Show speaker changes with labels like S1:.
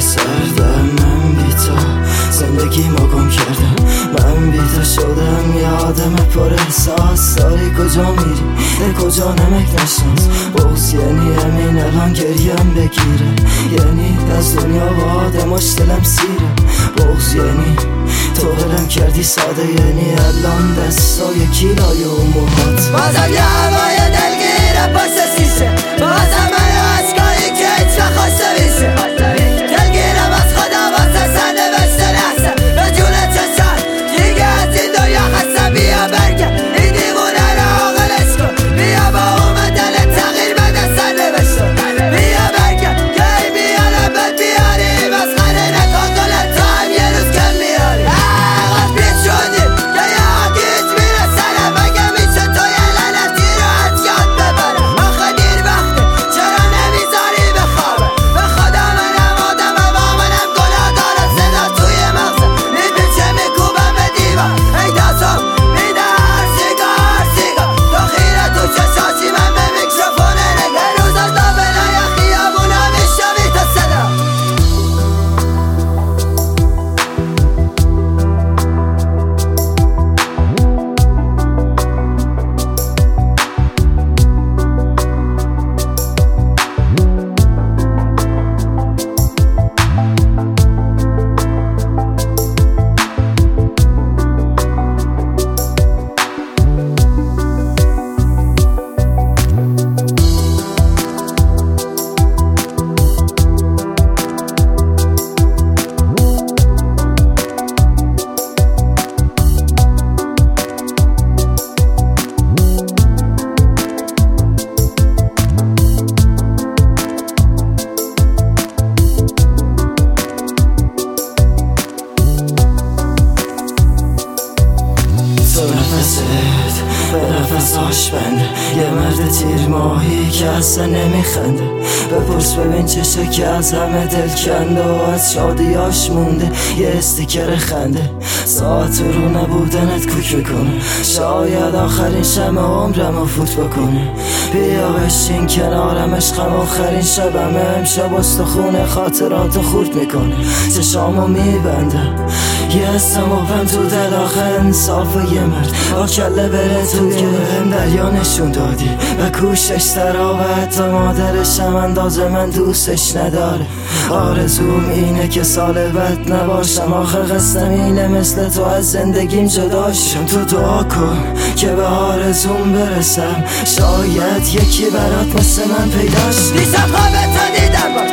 S1: سردم، من بی تو زندگی ما گم کردم، من بی تو شدم یادم پر احساس. داری کجا میری؟ ده کجا نمک نشناس. بغض یعنی همین الان گریم بگیره، یعنی از دنیا با آدماش دلم سیره. بغض یعنی تو دلم کردی ساده، یعنی الان دستای کیلای و موهات.
S2: بازم یه هوای دلگیره پشت سیشه، بازم یه عشقایی که هیچ نخواسته میشه. دلگیرم از خدا واسه سرنوشت نحسه، به جون چشم دیگه از این دنیا خستم. بیا برگرد این دیوونه رو عاقلش کن، بیا با اوم دل تغییر بده سرنوشت. بیا برگرد که ای بیاره بد بیاریم، از خانه نکن دلت تو هم یه روز کم میاری. قد پیش شدیم که یه حقیج میره سرم، مگه میشه تو یه لعنتی رو از یاد ببرم؟ آخه دیر وقته چرا نمیذاری بخوابه؟ به خدا منم آدمه با منم گناه دارم، صدا توی مغزه میپیچه میکوبم به دیوار. ای دستم میده هر سیگار تو خیره تو چشاشی، من به میکروفون نگه روزا دابلای خیابونا میشنوی تا صدا.
S1: تو نفست به نفساش بنده، یه مرد تیر ماهی که اصلا نمیخنده. بپرس ببین چشه که از همه دل کنده و از شادیاش مونده یه استیکر خنده. ساعت رو نبودنت کوک میکنه، شاید آخرین شب عمرم فوت بکنه. بیا بشین کنارم عشقم، آخرین شبم امشب استخونه خاطراتو خورد میکنه. چشامو میبندم یه حسم و پن تو دل، آخه انصاف یه مرد با کله بره توی هم دریا نشون دادی و کوشش ترا و حتی مادرشم اندازه من دوستش نداره. آرزوم اینه که سال بعد نباشم، آخه قصدم اینه مثل تو از زندگیم جداشم. تو دعا کن که به آرزوم برسم، شاید یکی برات مثل من پیداش.
S2: دیشب خواب تو دیدم